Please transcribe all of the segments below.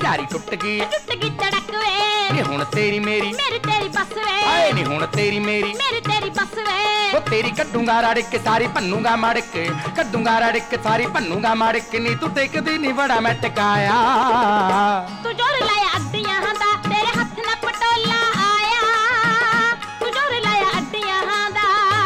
यारी टुट गई तड़क वे नी हुण तेरी मेरी तेरी बस वे हाय नी हुण तेरी मेरी तेरी बस वे ओ तेरी कड्डूंगा रड़क सारी भन्नूंगा मड़क कड्डूंगा रड़क सारी भन्नूंगा मड़क नी तू टेकदी नी बड़ा मैं टकाया तू जोर लाया अड्डियां दा तेरे हथ ना पटोला आया तू जोर लाया अड्डियां दा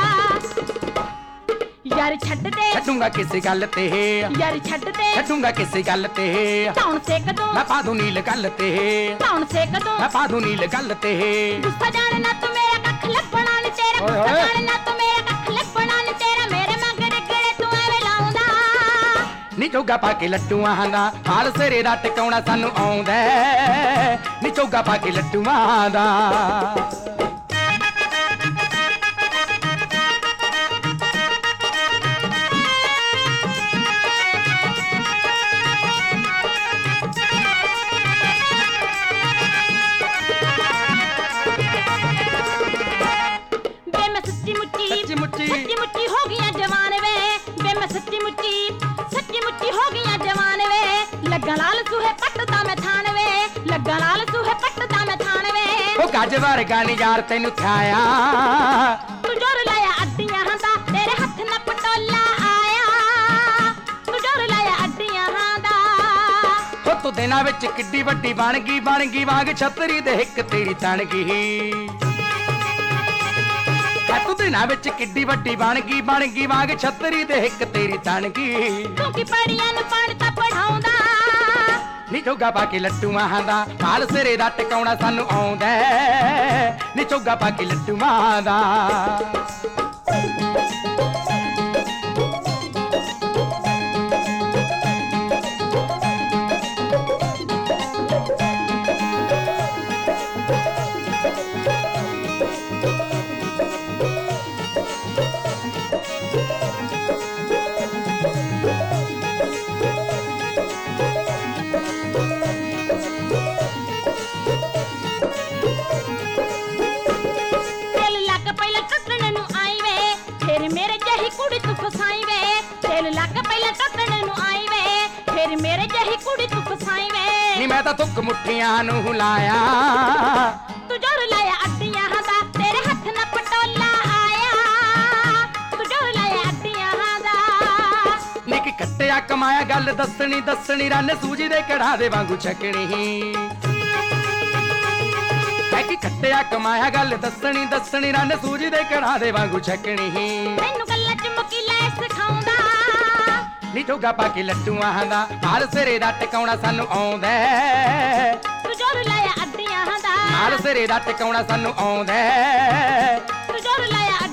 यार छड्ड दे छड्डूंगा किसी गल ते यार छड्ड दे छड्डूंगा किसी गल ते कौन से कदों मैं पा दूं नील गल ते कौन से कदों मैं पा दूं नील गल ते गुस्सा जाने ना तू मेरा कख लपना नी तेरा गुस्सा जाने ना तू मेरा कख लपना नी तेरा मेरे मगर गड़े तू एवे लाउंदा नी चोगा पा के लड्डूआं दा हाल सिरे दा टकाउणा सानू आउंदा नी चोगा पा के लड्डूआं दा सच्ची मुच्ची हो गया जवान वे बे मैं सच्ची मुच्ची हो गया जवान वे लग्गा लाल सूहे पटदा मैं थान वे लग्गा लाल सूहे पटदा मैं थान वे ओ गज वर्गा नी यार तैनू थाया तू जोर लाया अड्डियां दा तेरे हथ ना पटोला आया तू जोर लाया अड्डियां दा ओ तू दिनां विच किड्डी वड्डी बन गई वांग छतरी दे हिक तेरी तन गई तू दिनां विच किड्डी वड्डी बन गई वांग छतरी दे हिक तेरी तन गई तू की पड़ियां नु पढ़ता पढ़ाउंदा नी चोगा पा के लड्डूआं दा हाल सिरे दा टकाउणा सानू आउंदा नी चोगा पा के लड्डूआं दा कुड़ी तू फसाई वे तेल लग पहले टटण नु आई वे फिर मेरे जही कुड़ी तू फसाई वे नी मैं तां तुक मुठियां नु लाया तू जोर लाया अड्डियां दा तेरे हथ ना पटोला आया तू जोर लाया अड्डियां दा नी की कट्टिया कमाया गल दसनी रन सूजी दे कड़ा दे वांगू छकणी कि कट्टिया कमाया गल दसनी रन सूजी दे कड़ा दे वांगू छकणी मैनू गल्लां च मुकी लै सिखाउंदा नी चोगा पा के लड्डूआं दा हाल सिरे दा टकाउणा सानू आउंदा तू जोर लाया अड्डियां दा हाल सिरे दा टकाउणा सानू आउंदा तू जोर लाया